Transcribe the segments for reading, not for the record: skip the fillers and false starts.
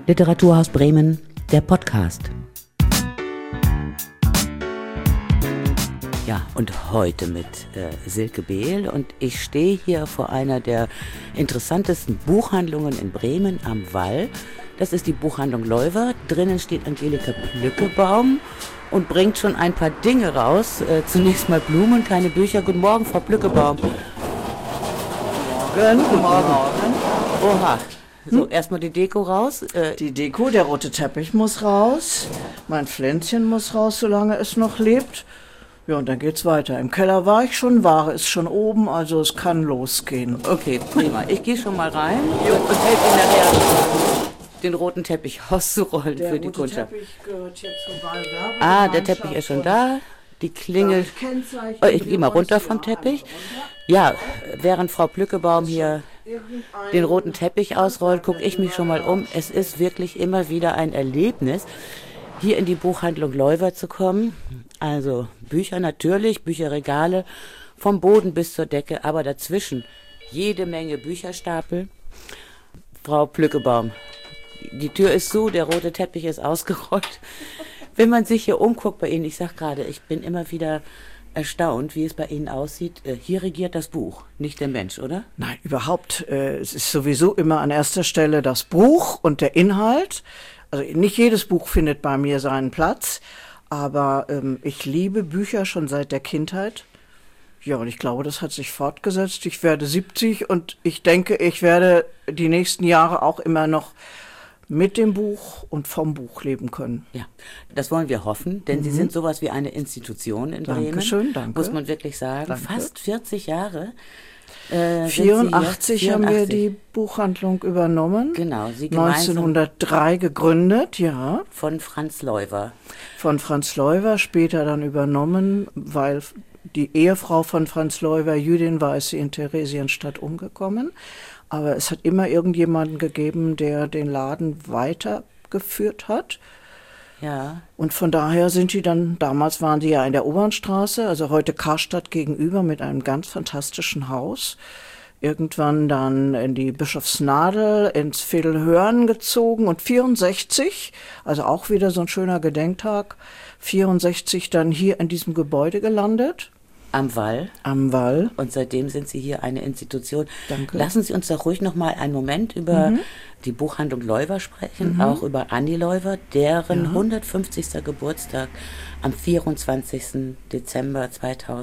Literaturhaus Bremen, der Podcast. Ja, und heute mit Silke Behl, und ich stehe hier vor einer der interessantesten Buchhandlungen in Bremen am Wall. Das ist die Buchhandlung Leuwer. Drinnen steht Angelika Plückebaum und bringt schon ein paar Dinge raus. Zunächst mal Blumen, keine Bücher. Guten Morgen, Frau Plückebaum. Guten Morgen. Oha. So, erstmal die Deko raus. Die Deko, der rote Teppich muss raus. Mein Pflänzchen muss raus, solange es noch lebt. Ja, und dann geht's weiter. Im Keller war ich schon, Ware ist schon oben, also es kann losgehen. Okay, prima. Ich gehe schon mal rein und helfe Ihnen nachher, den roten Teppich auszurollen für die Kundschaft. Der rote Teppich gehört hier zur Wahlwerbe. Der Teppich ist schon da. Die Klingel. Ich gehe mal runter vom Teppich. Ja, während Frau Plückebaum hier den roten Teppich ausrollt, gucke ich mich schon mal um. Es ist wirklich immer wieder ein Erlebnis, hier in die Buchhandlung Leuwer zu kommen. Also Bücher natürlich, Bücherregale, vom Boden bis zur Decke, aber dazwischen jede Menge Bücherstapel. Frau Plückebaum, die Tür ist zu, der rote Teppich ist ausgerollt. Wenn man sich hier umguckt bei Ihnen, ich sag gerade, ich bin immer wieder erstaunt, wie es bei Ihnen aussieht. Hier regiert das Buch, nicht der Mensch, oder? Nein, überhaupt. Es ist sowieso immer an erster Stelle das Buch und der Inhalt. Also nicht jedes Buch findet bei mir seinen Platz, aber ich liebe Bücher schon seit der Kindheit. Ja, und ich glaube, das hat sich fortgesetzt. Ich werde 70 und ich denke, ich werde die nächsten Jahre auch immer noch mit dem Buch und vom Buch leben können. Ja, das wollen wir hoffen, denn Sie sind sowas wie eine Institution in Bremen. Dankeschön, danke. Muss man wirklich sagen. Danke. Fast 40 Jahre. 84 haben wir die Buchhandlung übernommen. Genau, Sie 1903 gegründet, ja. Von Franz Leuwer. Von Franz Leuwer, später dann übernommen, weil die Ehefrau von Franz Leuwer Jüdin war, ist sie in Theresienstadt umgekommen. Aber es hat immer irgendjemanden gegeben, der den Laden weitergeführt hat. Ja. Und von daher sind die dann, damals waren die ja in der Obernstraße, also heute Karstadt gegenüber mit einem ganz fantastischen Haus. Irgendwann dann in die Bischofsnadel, ins Vedelhörn gezogen und 64, also auch wieder so ein schöner Gedenktag, 64 dann hier in diesem Gebäude gelandet. Am Wall. Am Wall. Und seitdem sind Sie hier eine Institution. Danke. Lassen Sie uns doch ruhig noch mal einen Moment über die Buchhandlung Leuwer sprechen, auch über Anni Leuwer, deren 150. Geburtstag am 24. Dezember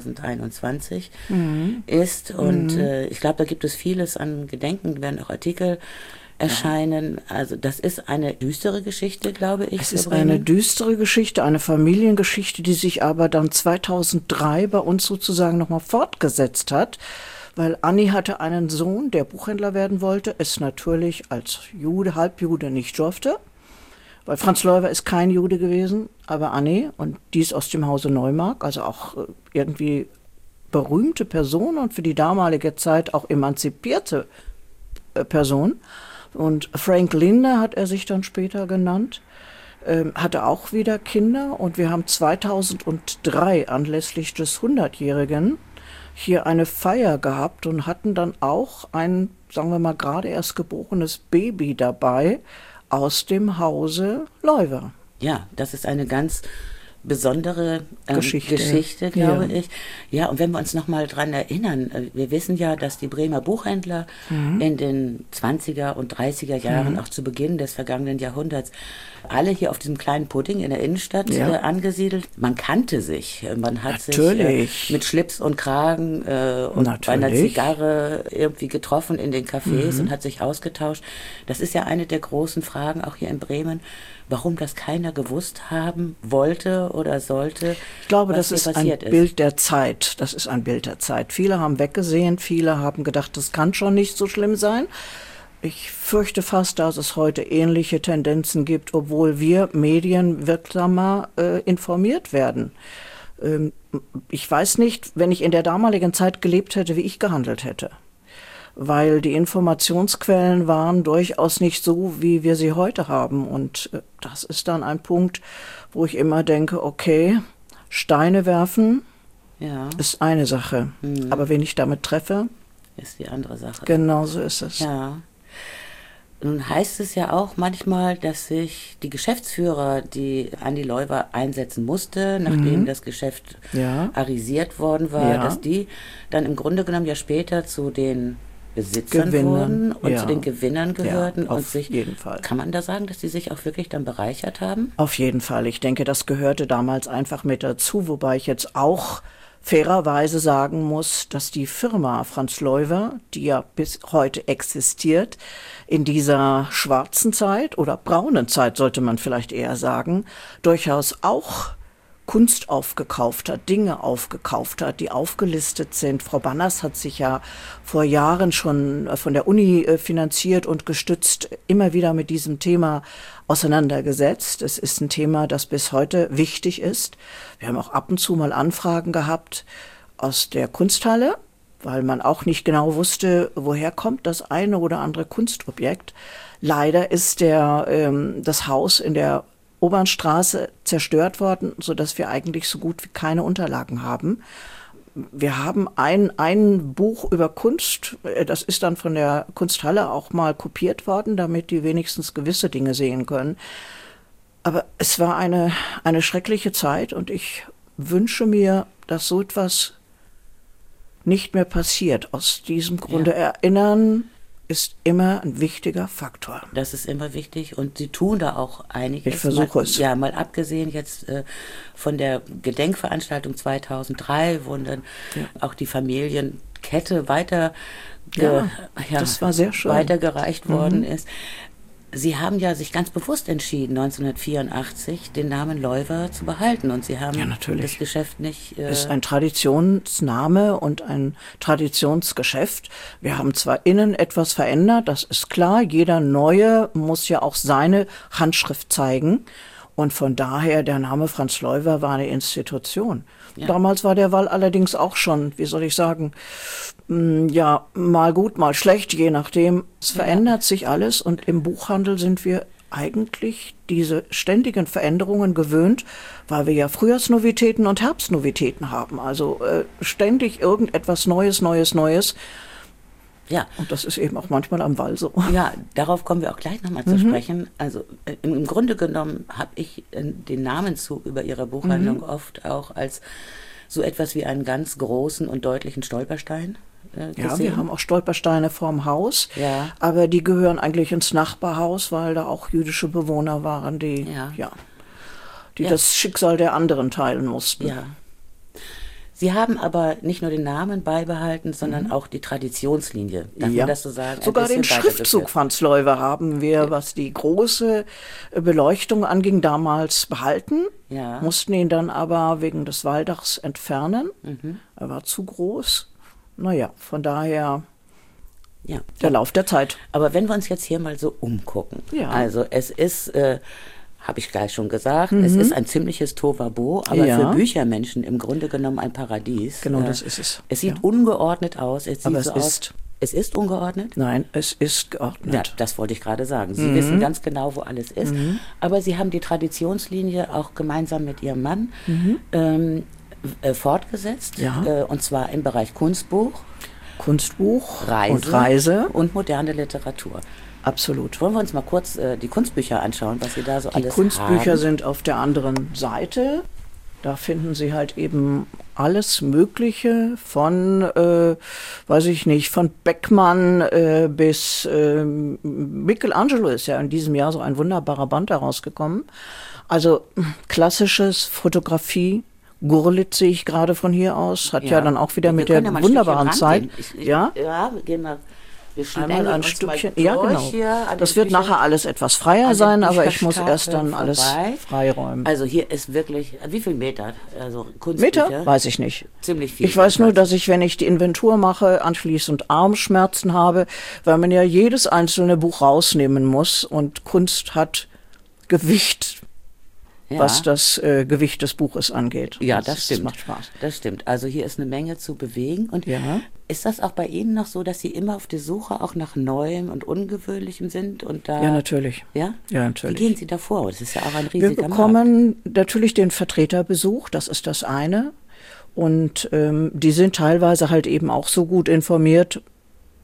2021 ist. Und ich glaube, da gibt es vieles an Gedenken, werden auch Artikel erscheinen. Also das ist eine düstere Geschichte, glaube ich. Es ist eine düstere Geschichte, eine Familiengeschichte, die sich aber dann 2003 bei uns sozusagen nochmal fortgesetzt hat, weil Anni hatte einen Sohn, der Buchhändler werden wollte, es natürlich als Jude, Halbjude nicht durfte, weil Franz Leuwer ist kein Jude gewesen, aber Anni, und die ist aus dem Hause Neumark, also auch irgendwie berühmte Person und für die damalige Zeit auch emanzipierte Person. Und Frank Linder hat er sich dann später genannt, hatte auch wieder Kinder. Und wir haben 2003 anlässlich des 100-Jährigen hier eine Feier gehabt und hatten dann auch ein, sagen wir mal, gerade erst geborenes Baby dabei aus dem Hause Leuwer. Ja, das ist eine ganz besondere Geschichte, glaube ich. Ja, und wenn wir uns noch mal dran erinnern, wir wissen ja, dass die Bremer Buchhändler in den 20er und 30er Jahren, auch zu Beginn des vergangenen Jahrhunderts, alle hier auf diesem kleinen Pudding in der Innenstadt angesiedelt. Man kannte sich, man hat sich mit Schlips und Kragen und bei einer Zigarre irgendwie getroffen in den Cafés und hat sich ausgetauscht. Das ist ja eine der großen Fragen auch hier in Bremen, warum das keiner gewusst haben wollte oder sollte. Ich glaube, das ist ein Bild der Zeit. Das ist ein Bild der Zeit. Viele haben weggesehen, viele haben gedacht, das kann schon nicht so schlimm sein. Ich fürchte fast, dass es heute ähnliche Tendenzen gibt, obwohl wir Medien wirksamer informiert werden. Ich weiß nicht, wenn ich in der damaligen Zeit gelebt hätte, wie ich gehandelt hätte. Weil die Informationsquellen waren durchaus nicht so, wie wir sie heute haben. Und das ist dann ein Punkt, wo ich immer denke, okay, Steine werfen ist eine Sache. Aber wen ich damit treffe, ist die andere Sache. Genau so ist es. Ja. Nun heißt es ja auch manchmal, dass sich die Geschäftsführer, die Andi Leuwer einsetzen musste, nachdem das Geschäft arisiert worden war, dass die dann im Grunde genommen ja später zu den Besitzern wurden und zu den Gewinnern gehörten. Ja, auf jeden Fall. Kann man da sagen, dass die sich auch wirklich dann bereichert haben? Auf jeden Fall. Ich denke, das gehörte damals einfach mit dazu, wobei ich jetzt auch fairerweise sagen muss, dass die Firma Franz Leuwer, die ja bis heute existiert, in dieser schwarzen Zeit oder braunen Zeit, sollte man vielleicht eher sagen, durchaus auch Kunst aufgekauft hat, Dinge aufgekauft hat, die aufgelistet sind. Frau Banners hat sich ja vor Jahren schon von der Uni finanziert und gestützt immer wieder mit diesem Thema auseinandergesetzt. Es ist ein Thema, das bis heute wichtig ist. Wir haben auch ab und zu mal Anfragen gehabt aus der Kunsthalle, weil man auch nicht genau wusste, woher kommt das eine oder andere Kunstobjekt. Leider ist das Haus in der Obernstraße zerstört worden, sodass wir eigentlich so gut wie keine Unterlagen haben. Wir haben ein Buch über Kunst, das ist dann von der Kunsthalle auch mal kopiert worden, damit die wenigstens gewisse Dinge sehen können. Aber es war eine schreckliche Zeit und ich wünsche mir, dass so etwas nicht mehr passiert. Aus diesem Grunde Erinnern ist immer ein wichtiger Faktor. Das ist immer wichtig und Sie tun da auch einiges. Ich versuche es. Ja, mal abgesehen jetzt von der Gedenkveranstaltung 2003, wo dann auch die Familienkette das war sehr schön. weitergereicht worden ist. Sie haben ja sich ganz bewusst entschieden, 1984 den Namen Leuwer zu behalten und Sie haben das Geschäft nicht... ist ein Traditionsname und ein Traditionsgeschäft. Wir haben zwar innen etwas verändert, das ist klar, jeder Neue muss ja auch seine Handschrift zeigen und von daher der Name Franz Leuwer war eine Institution. Ja. Damals war der Wall allerdings auch schon, wie soll ich sagen, mal gut, mal schlecht, je nachdem. Es verändert sich alles und im Buchhandel sind wir eigentlich diese ständigen Veränderungen gewöhnt, weil wir ja Frühjahrsnovitäten und Herbstnovitäten haben. Also ständig irgendetwas Neues. Ja. Und das ist eben auch manchmal am Wall so. Ja, darauf kommen wir auch gleich nochmal zu sprechen. Also im Grunde genommen habe ich den Namenzug über Ihre Buchhandlung oft auch als so etwas wie einen ganz großen und deutlichen Stolperstein gesehen. Ja, wir haben auch Stolpersteine vorm Haus, aber die gehören eigentlich ins Nachbarhaus, weil da auch jüdische Bewohner waren, die das Schicksal der anderen teilen mussten. Ja. Sie haben aber nicht nur den Namen beibehalten, sondern auch die Traditionslinie. Darf man das so sagen? Sogar den Schriftzug Franz Leuwer haben wir, was die große Beleuchtung anging, damals behalten. Ja. Mussten ihn dann aber wegen des Walldachs entfernen. Er war zu groß. Naja, von daher der Lauf der Zeit. Aber wenn wir uns jetzt hier mal so umgucken, also es ist... habe ich gleich schon gesagt, es ist ein ziemliches Tohuwabohu, aber für Büchermenschen im Grunde genommen ein Paradies. Genau, das ist es. Es sieht ungeordnet aus. Aber es ist ungeordnet? Nein, es ist geordnet. Ja, das wollte ich gerade sagen. Sie wissen ganz genau, wo alles ist. Aber Sie haben die Traditionslinie auch gemeinsam mit Ihrem Mann fortgesetzt. Und zwar im Bereich Kunstbuch, Reise und moderne Literatur. Absolut. Wollen wir uns mal kurz die Kunstbücher anschauen, was Sie da so alles haben? Die Kunstbücher sind auf der anderen Seite. Da finden Sie halt eben alles Mögliche von, weiß ich nicht, von Beckmann bis Michelangelo ist ja in diesem Jahr so ein wunderbarer Band herausgekommen. Also klassisches Fotografie. Gurlitz sehe ich gerade von hier aus, hat ja dann auch wieder mit der wunderbaren Zeit. Wir gehen mal. Einmal ein Stückchen. Ja, genau. Das wird nachher alles etwas freier sein, aber ich muss erst dann alles freiräumen. Also hier ist wirklich, wie viel Meter? Also Kunstbücher? Meter? Weiß ich nicht. Ziemlich viel. Ich weiß nur, dass ich, wenn ich die Inventur mache, anschließend Armschmerzen habe, weil man ja jedes einzelne Buch rausnehmen muss und Kunst hat Gewicht. Was das Gewicht des Buches angeht. Ja, das stimmt. Das macht Spaß. Das stimmt. Also hier ist eine Menge zu bewegen. Und ist das auch bei Ihnen noch so, dass Sie immer auf der Suche auch nach Neuem und Ungewöhnlichem sind? Und da, ja, natürlich. Ja? Ja, natürlich. Wie gehen Sie da vor? Das ist ja auch ein riesiger Markt. Wir bekommen natürlich den Vertreterbesuch, das ist das eine. Und die sind teilweise halt eben auch so gut informiert,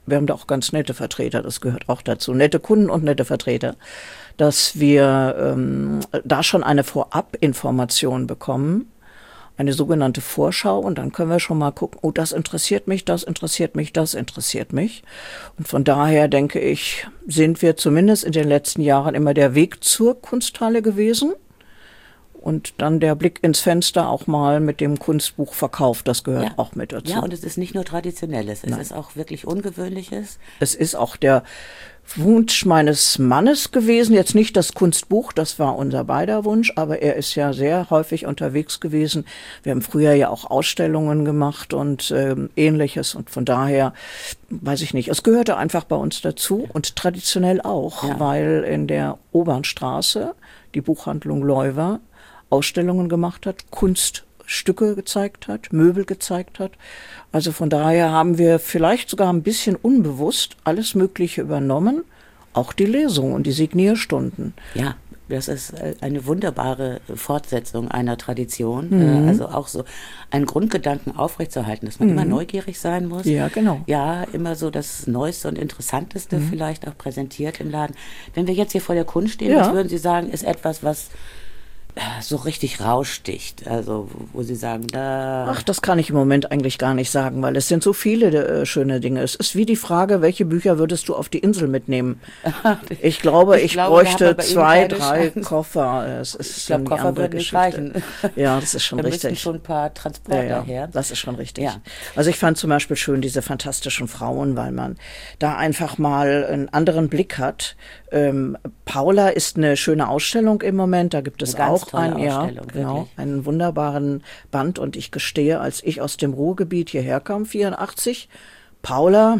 wir haben da auch ganz nette Vertreter, das gehört auch dazu, nette Kunden und nette Vertreter, dass wir da schon eine Vorabinformation bekommen, eine sogenannte Vorschau, und dann können wir schon mal gucken, oh, das interessiert mich, das interessiert mich, das interessiert mich. Und von daher denke ich, sind wir zumindest in den letzten Jahren immer der Weg zur Kunsthalle gewesen. Und dann der Blick ins Fenster auch mal mit dem Kunstbuchverkauf, das gehört auch mit dazu. Ja, und es ist nicht nur Traditionelles, es ist auch wirklich Ungewöhnliches. Es ist auch der Wunsch meines Mannes gewesen, jetzt nicht das Kunstbuch, das war unser beider Wunsch, aber er ist ja sehr häufig unterwegs gewesen. Wir haben früher ja auch Ausstellungen gemacht und Ähnliches, und von daher, weiß ich nicht, es gehörte einfach bei uns dazu und traditionell auch, weil in der Obernstraße die Buchhandlung Leuwer Ausstellungen gemacht hat, Kunststücke gezeigt hat, Möbel gezeigt hat. Also von daher haben wir vielleicht sogar ein bisschen unbewusst alles Mögliche übernommen, auch die Lesung und die Signierstunden. Ja, das ist eine wunderbare Fortsetzung einer Tradition. Also auch so einen Grundgedanken aufrechtzuerhalten, dass man immer neugierig sein muss. Ja, genau. Ja, immer so das Neueste und Interessanteste vielleicht auch präsentiert im Laden. Wenn wir jetzt hier vor der Kunst stehen, was würden Sie sagen, ist etwas, was so richtig raussticht, also wo Sie sagen, da... Ach, das kann ich im Moment eigentlich gar nicht sagen, weil es sind so viele schöne Dinge. Es ist wie die Frage, welche Bücher würdest du auf die Insel mitnehmen? Ich glaube, ich bräuchte 2, 3 Koffer. Es ist ich glaube, Koffer würden nicht reichen. Ja, das ist schon richtig. Da müssten schon ein paar Transporter her. Das ist schon richtig. Ja. Also ich fand zum Beispiel schön diese fantastischen Frauen, weil man da einfach mal einen anderen Blick hat. Paula ist eine schöne Ausstellung im Moment, da gibt es auch einen wunderbaren Band, und ich gestehe, als ich aus dem Ruhrgebiet hierher kam, 84, Paula,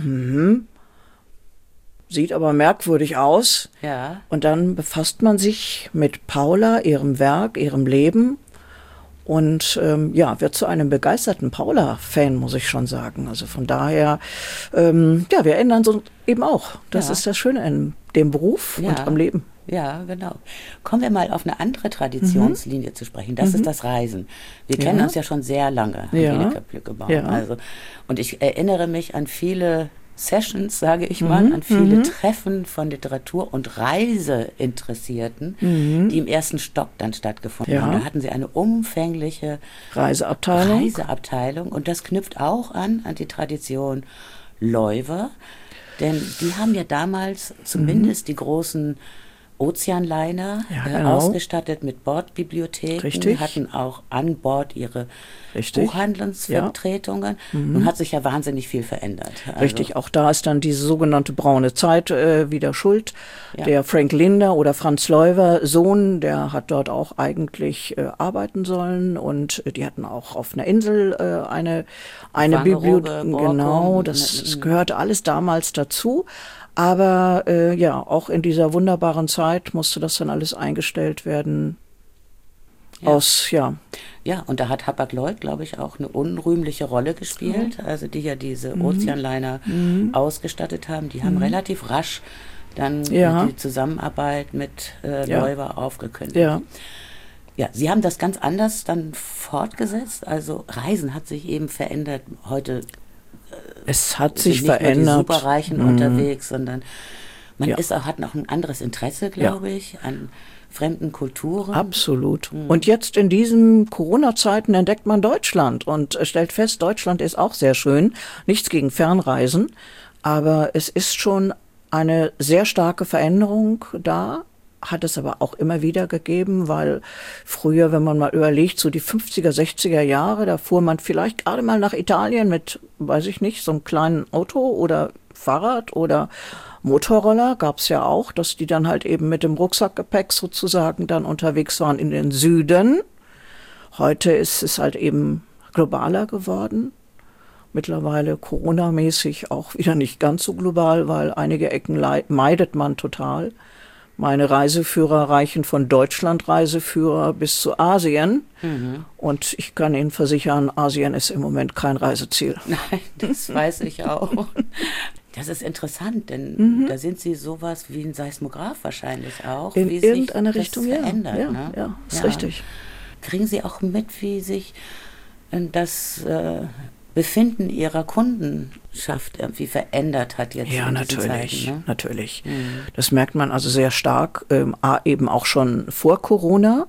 sieht aber merkwürdig aus. Ja. Und dann befasst man sich mit Paula, ihrem Werk, ihrem Leben und wird zu einem begeisterten Paula-Fan, muss ich schon sagen. Also von daher, wir ändern so eben auch. Das ist das Schöne in dem Beruf und am Leben. Ja, genau. Kommen wir mal auf eine andere Traditionslinie zu sprechen. Das ist das Reisen. Wir kennen uns ja schon sehr lange, Angelika Plückebaum. Ja. Also, und ich erinnere mich an viele Sessions, sage ich mal, an viele Treffen von Literatur- und Reiseinteressierten, die im ersten Stock dann stattgefunden haben. Da hatten sie eine umfängliche Reiseabteilung. Und das knüpft auch an die Tradition Leuwer. Denn die haben ja damals zumindest die großen Ozeanliner ausgestattet mit Bordbibliotheken, hatten auch an Bord ihre Buchhandlungsvertretungen und hat sich ja wahnsinnig viel verändert. Also richtig, auch da ist dann diese sogenannte braune Zeit wieder schuld. Der Frank Linder oder Franz Leuwer Sohn, der hat dort auch eigentlich arbeiten sollen, und die hatten auch auf einer Insel eine Bibliothek. Genau, das gehörte alles damals dazu. Aber auch in dieser wunderbaren Zeit musste das dann alles eingestellt werden. Ja, und da hat Hapag-Lloyd, glaube ich, auch eine unrühmliche Rolle gespielt. Also die ja diese Ozeanliner ausgestattet haben. Die haben relativ rasch dann die Zusammenarbeit mit Leuwer aufgekündigt. Ja, Sie haben das ganz anders dann fortgesetzt. Also Reisen hat sich eben verändert. Heute es hat sich nicht verändert. Nur die Superreichen unterwegs, sondern man hat noch ein anderes Interesse, glaube ich, an fremden Kulturen. Absolut. Und jetzt in diesen Corona-Zeiten entdeckt man Deutschland und stellt fest, Deutschland ist auch sehr schön. Nichts gegen Fernreisen, aber es ist schon eine sehr starke Veränderung da. Hat es aber auch immer wieder gegeben, weil früher, wenn man mal überlegt, so die 50er, 60er Jahre, da fuhr man vielleicht gerade mal nach Italien mit, weiß ich nicht, so einem kleinen Auto oder Fahrrad oder Motorroller, gab es ja auch, dass die dann halt eben mit dem Rucksackgepäck sozusagen dann unterwegs waren in den Süden. Heute ist es halt eben globaler geworden. Mittlerweile Corona-mäßig auch wieder nicht ganz so global, weil einige Ecken meidet man total. Meine Reiseführer reichen von Deutschland-Reiseführer bis zu Asien. Und ich kann Ihnen versichern, Asien ist im Moment kein Reiseziel. Nein, das weiß ich auch. Das ist interessant, denn da sind Sie sowas wie ein Seismograph wahrscheinlich auch. In wie irgendeiner sich Richtung, das verändert. Ist richtig. Kriegen Sie auch mit, wie sich das Befinden Ihrer Kundenschaft irgendwie verändert hat jetzt. Ja, in diesen natürlich, Zeiten, ne? natürlich. Das merkt man also sehr stark, eben auch schon vor Corona,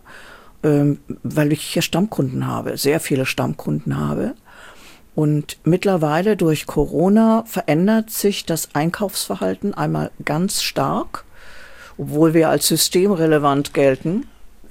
weil ich hier Stammkunden habe, sehr viele Stammkunden habe. Und mittlerweile durch Corona verändert sich das Einkaufsverhalten einmal ganz stark, obwohl wir als systemrelevant gelten.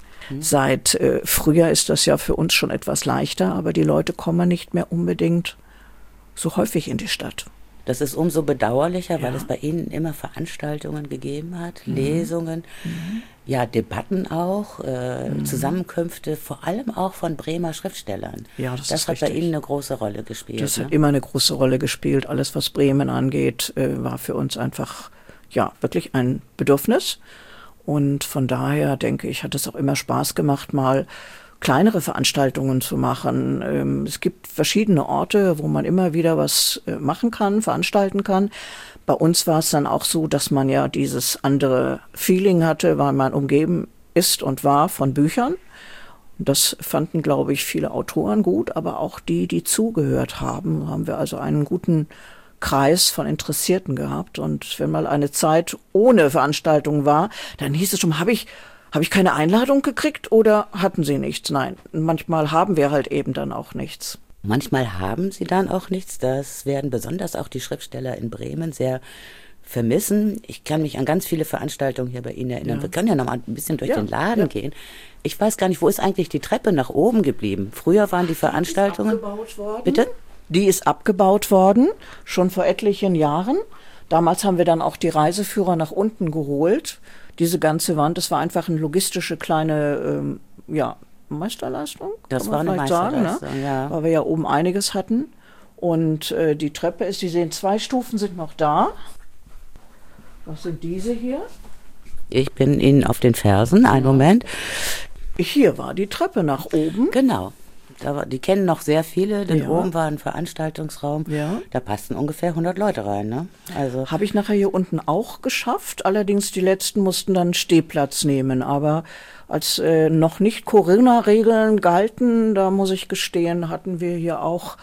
Seit Frühjahr ist das ja für uns schon etwas leichter, aber die Leute kommen nicht mehr unbedingt so häufig in die Stadt. Das ist umso bedauerlicher, weil es bei Ihnen immer Veranstaltungen gegeben hat, Lesungen, ja, Debatten auch, Zusammenkünfte, vor allem auch von Bremer Schriftstellern. Ja, das hat bei Ihnen eine große Rolle gespielt. Das hat immer eine große Rolle gespielt. Alles, was Bremen angeht, war für uns einfach, ja, wirklich ein Bedürfnis. Und von daher, denke ich, hat es auch immer Spaß gemacht, mal kleinere Veranstaltungen zu machen. Es gibt verschiedene Orte, wo man immer wieder was machen kann, veranstalten kann. Bei uns war es dann auch so, dass man ja dieses andere Feeling hatte, weil man umgeben ist und war von Büchern. Das fanden, glaube ich, viele Autoren gut, aber auch die zugehört haben. Haben wir also einen guten Kreis von Interessierten gehabt. Und wenn mal eine Zeit ohne Veranstaltung war, dann hieß es schon, habe ich keine Einladung gekriegt oder hatten Sie nichts? Nein, manchmal haben wir halt eben dann auch nichts. Manchmal haben sie dann auch nichts. Das werden besonders auch die Schriftsteller in Bremen sehr vermissen. Ich kann mich an ganz viele Veranstaltungen hier bei Ihnen erinnern. Wir können ja noch mal ein bisschen durch den Laden gehen. Ich weiß gar nicht, wo ist eigentlich die Treppe nach oben geblieben? Früher waren die Veranstaltungen... Die ist abgebaut worden. Bitte? Die ist abgebaut worden, schon vor etlichen Jahren. Damals haben wir dann auch die Reiseführer nach unten geholt. Diese ganze Wand, das war einfach eine logistische kleine, Meisterleistung. Das war eine Meisterleistung, sagen, ne? ja. Weil wir ja oben einiges hatten. Und die Treppe ist, Sie sehen, 2 Stufen sind noch da. Was sind diese hier? Ich bin Ihnen auf den Fersen, einen Moment. Hier war die Treppe nach oben. Genau. Die kennen noch sehr viele, denn oben war ein Veranstaltungsraum. Ja. Da passten ungefähr 100 Leute rein. Ne? Also habe ich nachher hier unten auch geschafft. Allerdings die letzten mussten dann Stehplatz nehmen. Aber als noch nicht Corona-Regeln galten, da muss ich gestehen, hatten wir hier auch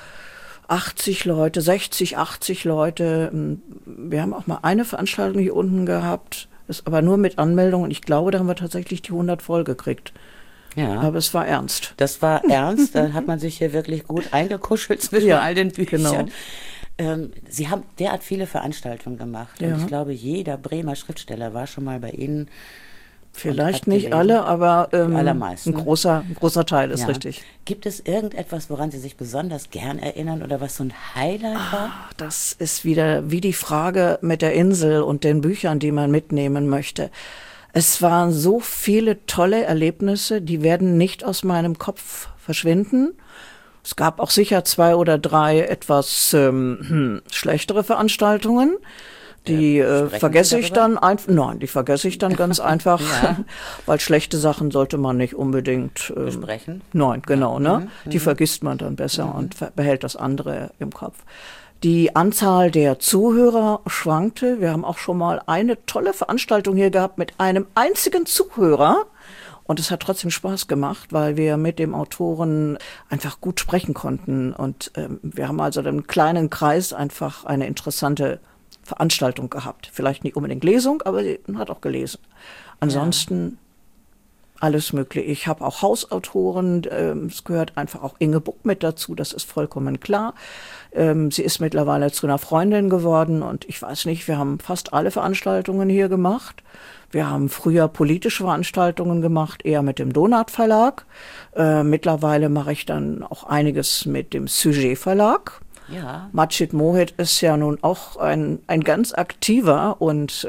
80 Leute, 60, 80 Leute. Wir haben auch mal eine Veranstaltung hier unten gehabt, ist aber nur mit Anmeldung. Und ich glaube, da haben wir tatsächlich die 100 voll gekriegt. ja. Aber es war ernst. Das war ernst, da hat man sich hier wirklich gut eingekuschelt zwischen all den Büchern. Genau. Sie haben derart viele Veranstaltungen gemacht. Und ich glaube, jeder Bremer Schriftsteller war schon mal bei Ihnen. Vielleicht nicht alle, aber allermeisten. ein großer Teil ist richtig. Gibt es irgendetwas, woran Sie sich besonders gern erinnern oder was so ein Highlight war? Das ist wieder wie die Frage mit der Insel und den Büchern, die man mitnehmen möchte. Es waren so viele tolle Erlebnisse, die werden nicht aus meinem Kopf verschwinden. Es gab auch sicher 2 oder 3 etwas schlechtere Veranstaltungen. Die vergesse ich dann einfach. Nein, die vergesse ich dann ganz einfach, weil schlechte Sachen sollte man nicht unbedingt besprechen. Nein, genau, ne? Die vergisst man dann besser und behält das andere im Kopf. Die Anzahl der Zuhörer schwankte. Wir haben auch schon mal eine tolle Veranstaltung hier gehabt mit einem einzigen Zuhörer. Und es hat trotzdem Spaß gemacht, weil wir mit dem Autoren einfach gut sprechen konnten. Und wir haben also im kleinen Kreis einfach eine interessante Veranstaltung gehabt. Vielleicht nicht unbedingt Lesung, aber sie hat auch gelesen. Ansonsten alles Mögliche. Ich habe auch Hausautoren, es gehört einfach auch Inge Buck mit dazu, das ist vollkommen klar. Sie ist mittlerweile zu einer Freundin geworden und ich weiß nicht, wir haben fast alle Veranstaltungen hier gemacht. Wir haben früher politische Veranstaltungen gemacht, eher mit dem Donat Verlag. Mittlerweile mache ich dann auch einiges mit dem Sujet Verlag. Ja. Macit Mohed ist ja nun auch ein ganz aktiver und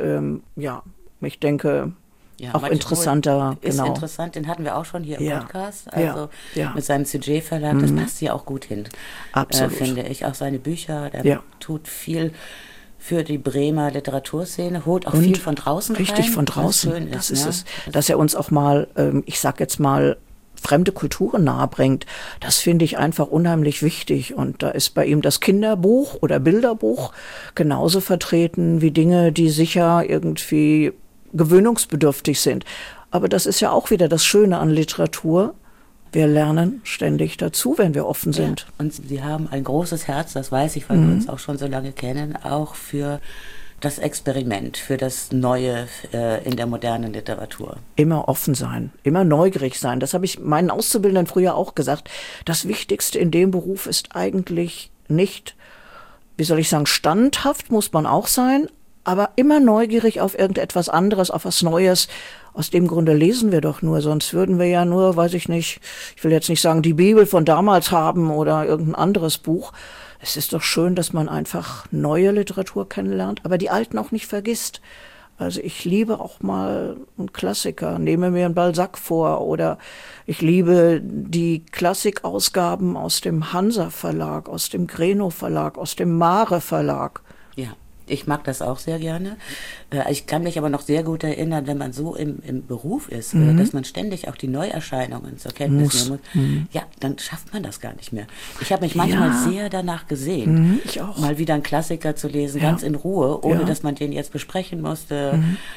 ich denke auch interessanter. Ist interessant, den hatten wir auch schon hier im Podcast. Also ja. mit seinem Sujet Verlag, das passt ja auch gut hin. Absolut. Finde ich. Auch seine Bücher, der tut viel für die Bremer Literaturszene, holt auch viel von draußen rein. Richtig, von draußen. Das ist es. Dass er uns auch mal, ich sag jetzt mal, fremde Kulturen nahebringt, das finde ich einfach unheimlich wichtig. Und da ist bei ihm das Kinderbuch oder Bilderbuch genauso vertreten wie Dinge, die sicher irgendwie gewöhnungsbedürftig sind. Aber das ist ja auch wieder das Schöne an Literatur. Wir lernen ständig dazu, wenn wir offen sind. Ja, und Sie haben ein großes Herz, das weiß ich, weil wir uns auch schon so lange kennen, auch für das Experiment, für das Neue in der modernen Literatur. Immer offen sein, immer neugierig sein. Das habe ich meinen Auszubildenden früher auch gesagt. Das Wichtigste in dem Beruf ist eigentlich nicht, wie soll ich sagen, standhaft muss man auch sein, aber immer neugierig auf irgendetwas anderes, auf was Neues. Aus dem Grunde lesen wir doch nur, sonst würden wir ja nur, weiß ich nicht, ich will jetzt nicht sagen, die Bibel von damals haben oder irgendein anderes Buch. Es ist doch schön, dass man einfach neue Literatur kennenlernt, aber die alten auch nicht vergisst. Also ich liebe auch mal einen Klassiker, nehme mir einen Balzac vor oder ich liebe die Klassikausgaben aus dem Hansa Verlag, aus dem Greno Verlag, aus dem Mare Verlag. Ja. Ich mag das auch sehr gerne. Ich kann mich aber noch sehr gut erinnern, wenn man so im Beruf ist, dass man ständig auch die Neuerscheinungen zur Kenntnis nehmen muss. Ja, dann schafft man das gar nicht mehr. Ich habe mich manchmal sehr danach gesehen, ich auch. Mal wieder einen Klassiker zu lesen, ganz in Ruhe, ohne dass man den jetzt besprechen musste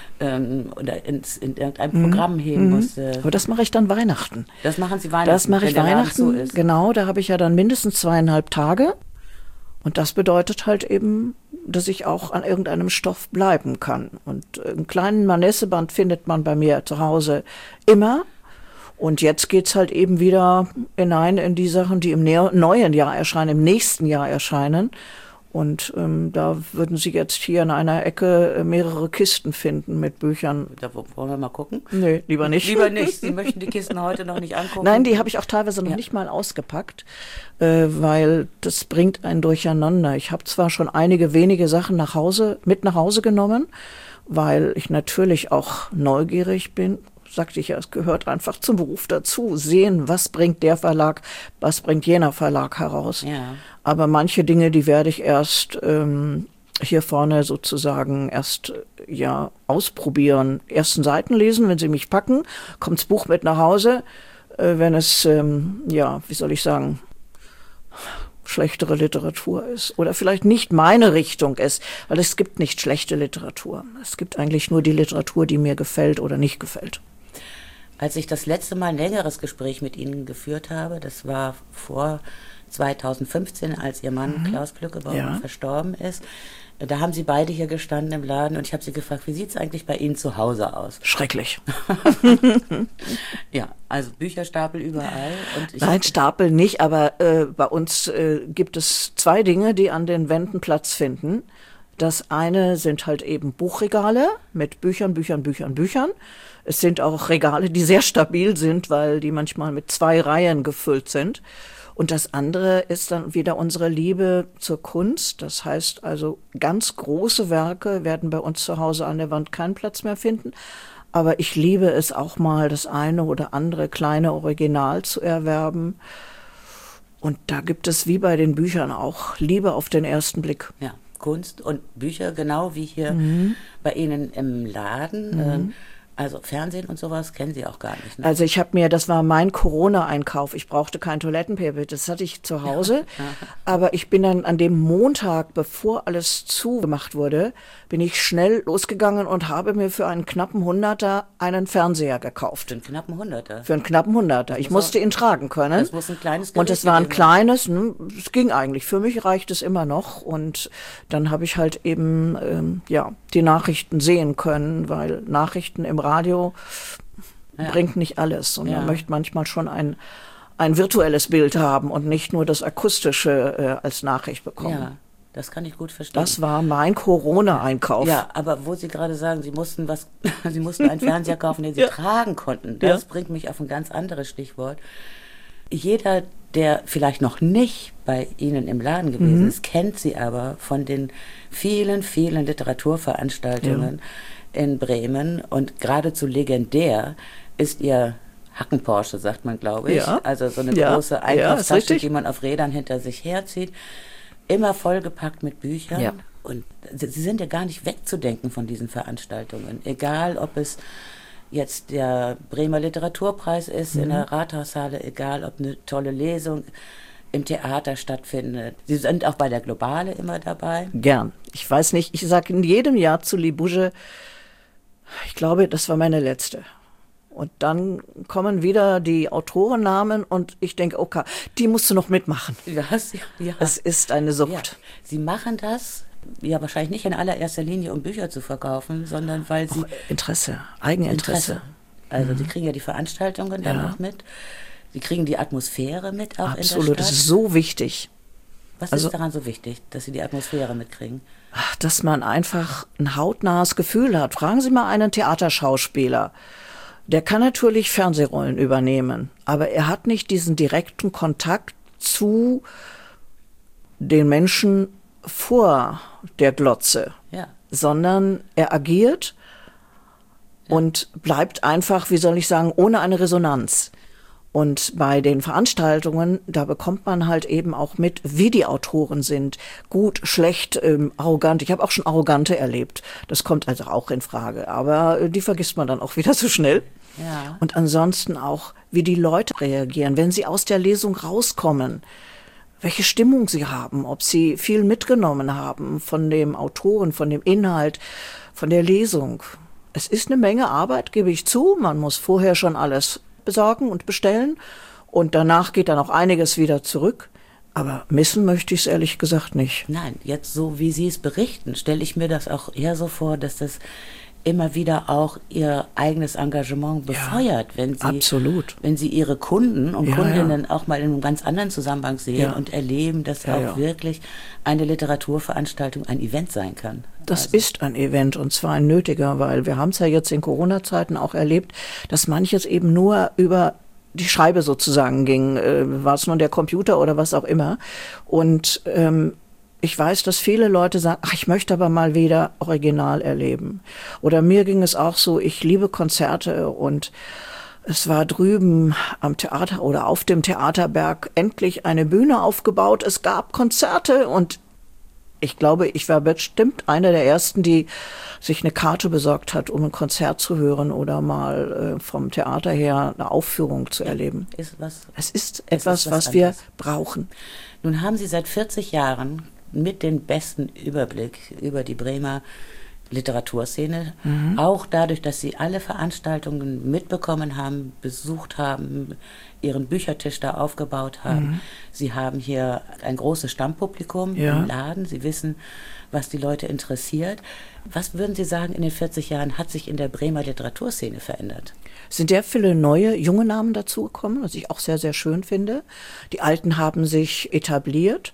oder in irgendein Programm heben musste. Aber das mache ich dann Weihnachten. Das machen Sie Weihnachten? Das mache ich Weihnachten, so ist. Genau, da habe ich ja dann mindestens 2,5 Tage. Und das bedeutet halt eben, dass ich auch an irgendeinem Stoff bleiben kann. Und einen kleinen Manesseband findet man bei mir zu Hause immer. Und jetzt geht's halt eben wieder hinein in die Sachen, die im neuen Jahr erscheinen, im nächsten Jahr erscheinen. Und da würden Sie jetzt hier in einer Ecke mehrere Kisten finden mit Büchern. Da wollen wir mal gucken? Nee, lieber nicht. Lieber nicht. Sie möchten die Kisten heute noch nicht angucken? Nein, die habe ich auch teilweise noch nicht mal ausgepackt, weil das bringt einen durcheinander. Ich habe zwar schon einige wenige Sachen mit nach Hause genommen, weil ich natürlich auch neugierig bin. Sagte ich ja, es gehört einfach zum Beruf dazu. Sehen, was bringt der Verlag, was bringt jener Verlag heraus. Ja. Aber manche Dinge, die werde ich erst hier vorne sozusagen ausprobieren. Ersten Seiten lesen, wenn sie mich packen, kommt das Buch mit nach Hause. Wenn es, wie soll ich sagen, schlechtere Literatur ist oder vielleicht nicht meine Richtung ist, weil es gibt nicht schlechte Literatur. Es gibt eigentlich nur die Literatur, die mir gefällt oder nicht gefällt. Als ich das letzte Mal ein längeres Gespräch mit Ihnen geführt habe, das war vor 2015, als Ihr Mann Klaus Plückebaum verstorben ist, da haben Sie beide hier gestanden im Laden und ich habe Sie gefragt, wie sieht es eigentlich bei Ihnen zu Hause aus? Schrecklich. Ja, also Bücherstapel überall. Und Nein, Stapel nicht, aber bei uns gibt es 2 Dinge, die an den Wänden Platz finden. Das eine sind halt eben Buchregale mit Büchern. Es sind auch Regale, die sehr stabil sind, weil die manchmal mit 2 Reihen gefüllt sind. Und das andere ist dann wieder unsere Liebe zur Kunst. Das heißt also, ganz große Werke werden bei uns zu Hause an der Wand keinen Platz mehr finden. Aber ich liebe es auch mal, das eine oder andere kleine Original zu erwerben. Und da gibt es wie bei den Büchern auch Liebe auf den ersten Blick. Ja, Kunst und Bücher, genau wie hier bei Ihnen im Laden. Also Fernsehen und sowas kennen Sie auch gar nicht, ne? Also das war mein Corona-Einkauf. Ich brauchte kein Toilettenpapier, das hatte ich zu Hause. Aber ich bin dann an dem Montag, bevor alles zugemacht wurde, bin ich schnell losgegangen und habe mir für einen knappen 100er einen Fernseher gekauft. Für einen knappen 100er? Für einen knappen 100er. Ich musste ihn tragen können. Das muss ein kleines Gerät Und es war ein kleines, es ging eigentlich. Für mich reicht es immer noch. Und dann habe ich halt eben, die Nachrichten sehen können, weil Nachrichten im Radio bringt nicht alles. Und man möchte manchmal schon ein virtuelles Bild haben und nicht nur das Akustische als Nachricht bekommen. Ja, das kann ich gut verstehen. Das war mein Corona-Einkauf. Ja, aber wo Sie gerade sagen, Sie mussten einen Fernseher kaufen, den Sie tragen konnten, das bringt mich auf ein ganz anderes Stichwort. Jeder, der vielleicht noch nicht bei Ihnen im Laden gewesen ist, kennt Sie aber von den vielen, vielen Literaturveranstaltungen in Bremen und geradezu legendär ist Ihr Hacken-Porsche, sagt man, glaube ich. Ja. Also so eine große Einkaufstasche, die man auf Rädern hinter sich herzieht. Immer vollgepackt mit Büchern. Ja. Und sie sind ja gar nicht wegzudenken von diesen Veranstaltungen. Egal, ob es jetzt der Bremer Literaturpreis ist in der Rathaushalle, egal, ob eine tolle Lesung im Theater stattfindet. Sie sind auch bei der Globale immer dabei. Gern. Ich weiß nicht, ich sage in jedem Jahr zu Libouge, ich glaube, das war meine letzte. Und dann kommen wieder die Autorennamen und ich denke, okay, die musst du noch mitmachen. Ja. Es ist eine Sucht. Ja. Sie machen das ja wahrscheinlich nicht in allererster Linie, um Bücher zu verkaufen, sondern weil Sie... Interesse, Eigeninteresse. Also Sie kriegen ja die Veranstaltungen dann noch mit. Sie kriegen die Atmosphäre mit auch Absolut, in der Stadt. das ist so wichtig. Was ist daran so wichtig, dass Sie die Atmosphäre mitkriegen? Dass man einfach ein hautnahes Gefühl hat. Fragen Sie mal einen Theaterschauspieler. Der kann natürlich Fernsehrollen übernehmen, aber er hat nicht diesen direkten Kontakt zu den Menschen vor der Glotze, sondern er agiert und bleibt einfach, wie soll ich sagen, ohne eine Resonanz. Und bei den Veranstaltungen, da bekommt man halt eben auch mit, wie die Autoren sind. Gut, schlecht, arrogant. Ich habe auch schon Arrogante erlebt. Das kommt also auch in Frage. Aber die vergisst man dann auch wieder so schnell. Ja. Und ansonsten auch, wie die Leute reagieren, wenn sie aus der Lesung rauskommen. Welche Stimmung sie haben, ob sie viel mitgenommen haben von dem Autoren, von dem Inhalt, von der Lesung. Es ist eine Menge Arbeit, gebe ich zu. Man muss vorher schon alles besorgen und bestellen und danach geht dann auch einiges wieder zurück. Aber missen möchte ich es ehrlich gesagt nicht. Nein, jetzt so wie Sie es berichten, stelle ich mir das auch eher so vor, dass das immer wieder auch Ihr eigenes Engagement befeuert, wenn Sie Ihre Kunden und Kundinnen auch mal in einem ganz anderen Zusammenhang sehen und erleben, dass auch wirklich eine Literaturveranstaltung ein Event sein kann. Das ist ein Event und zwar ein nötiger, weil wir haben es ja jetzt in Corona-Zeiten auch erlebt, dass manches eben nur über die Schreibe sozusagen ging, war es nun der Computer oder was auch immer. Und ich weiß, dass viele Leute sagen, ach, ich möchte aber mal wieder Original erleben. Oder mir ging es auch so, ich liebe Konzerte und es war drüben am Theater oder auf dem Theaterberg endlich eine Bühne aufgebaut. Es gab Konzerte und ich glaube, ich war bestimmt einer der Ersten, die sich eine Karte besorgt hat, um ein Konzert zu hören oder mal vom Theater her eine Aufführung zu erleben. Es ist etwas, was wir brauchen. Nun haben Sie seit 40 Jahren mit dem besten Überblick über die Bremer Literaturszene, auch dadurch, dass Sie alle Veranstaltungen mitbekommen haben, besucht haben, Ihren Büchertisch da aufgebaut haben. Sie haben hier ein großes Stammpublikum im Laden. Sie wissen, was die Leute interessiert. Was würden Sie sagen, in den 40 Jahren hat sich in der Bremer Literaturszene verändert? Es sind sehr viele neue, junge Namen dazugekommen, was ich auch sehr, sehr schön finde. Die Alten haben sich etabliert.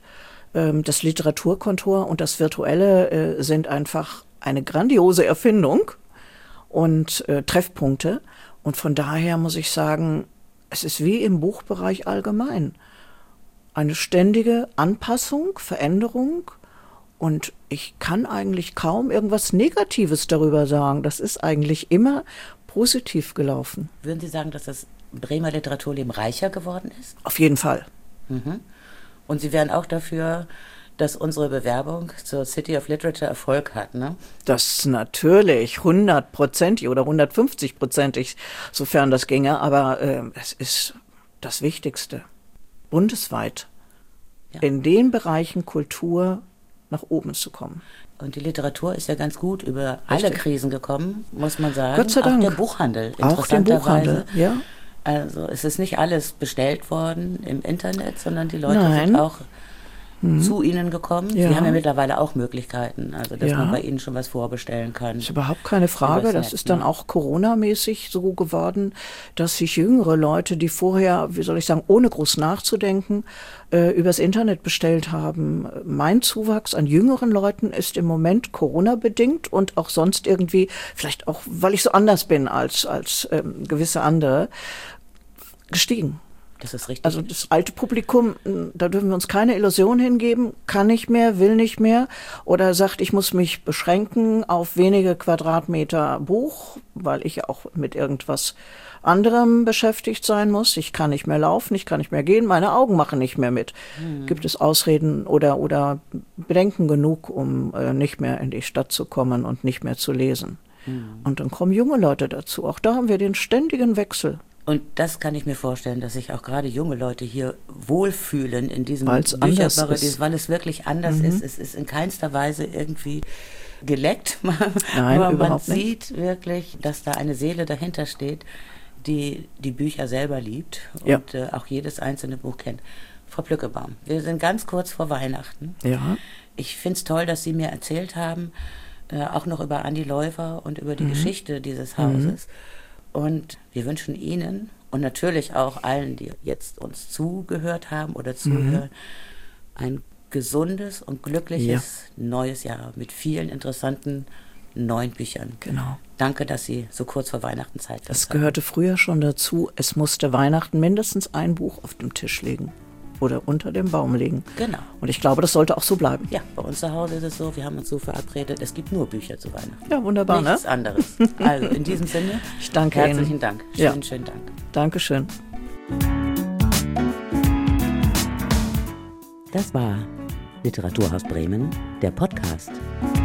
Das Literaturkontor und das Virtuelle sind einfach eine grandiose Erfindung und Treffpunkte. Und von daher muss ich sagen, es ist wie im Buchbereich allgemein. Eine ständige Anpassung, Veränderung. Und ich kann eigentlich kaum irgendwas Negatives darüber sagen. Das ist eigentlich immer positiv gelaufen. Würden Sie sagen, dass das Bremer Literaturleben reicher geworden ist? Auf jeden Fall. Und Sie wären auch dafür, dass unsere Bewerbung zur City of Literature Erfolg hat, ne? Das natürlich 100%ig oder 150%ig, sofern das ginge, aber es ist das Wichtigste, bundesweit in den Bereichen Kultur nach oben zu kommen. Und die Literatur ist ja ganz gut über alle Krisen gekommen, muss man sagen. Gott sei Dank. Auch der Buchhandel, auch der Buchhandel, ja. Also es ist nicht alles bestellt worden im Internet, sondern die Leute sind auch zu Ihnen gekommen. Sie haben ja mittlerweile auch Möglichkeiten, also dass man bei Ihnen schon was vorbestellen kann. Das ist überhaupt keine Frage. Das ist dann auch Corona-mäßig so geworden, dass sich jüngere Leute, die vorher, wie soll ich sagen, ohne groß nachzudenken, übers Internet bestellt haben. Mein Zuwachs an jüngeren Leuten ist im Moment Corona-bedingt und auch sonst irgendwie, vielleicht auch, weil ich so anders bin als gewisse andere, gestiegen. Das ist richtig. Also das alte Publikum, da dürfen wir uns keine Illusion hingeben, kann nicht mehr, will nicht mehr oder sagt, ich muss mich beschränken auf wenige Quadratmeter Buch, weil ich auch mit irgendwas anderem beschäftigt sein muss. Ich kann nicht mehr laufen, ich kann nicht mehr gehen, meine Augen machen nicht mehr mit. Gibt es Ausreden oder Bedenken genug, um nicht mehr in die Stadt zu kommen und nicht mehr zu lesen. Und dann kommen junge Leute dazu. Auch da haben wir den ständigen Wechsel. Und das kann ich mir vorstellen, dass sich auch gerade junge Leute hier wohlfühlen in diesem Bücherparadies, weil es wirklich anders ist. Es ist in keinster Weise irgendwie geleckt. Nein, aber überhaupt man sieht wirklich, dass da eine Seele dahinter steht, die die Bücher selber liebt und auch jedes einzelne Buch kennt. Frau Plückebaum, wir sind ganz kurz vor Weihnachten. Ja. Ich finde es toll, dass Sie mir erzählt haben, auch noch über Andi Läufer und über die Geschichte dieses Hauses. Und wir wünschen Ihnen und natürlich auch allen, die jetzt uns zugehört haben oder zuhören, ein gesundes und glückliches neues Jahr mit vielen interessanten neuen Büchern. Genau. Danke, dass Sie so kurz vor Weihnachten Zeit hatten. Das gehörte früher schon dazu. Es musste Weihnachten mindestens ein Buch auf dem Tisch liegen. Oder unter dem Baum liegen. Genau. Und ich glaube, das sollte auch so bleiben. Ja, bei uns zu Hause ist es so, wir haben uns so verabredet, es gibt nur Bücher zu Weihnachten. Ja, wunderbar, Nichts anderes. Also in diesem Sinne, ich danke herzlichen Ihnen. Dank. Schönen Dank. Dankeschön. Das war Literaturhaus Bremen, der Podcast.